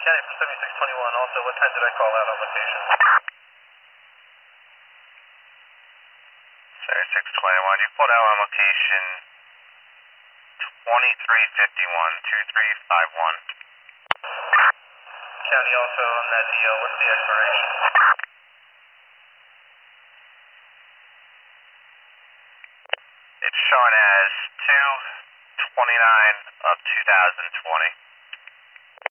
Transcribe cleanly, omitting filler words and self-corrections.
County for 7621, also, what time did I call out on location? 7621, you pulled out on location 2351, 2351. County also on that deal, what's the expiration? It's showing as 2/29 of 2020.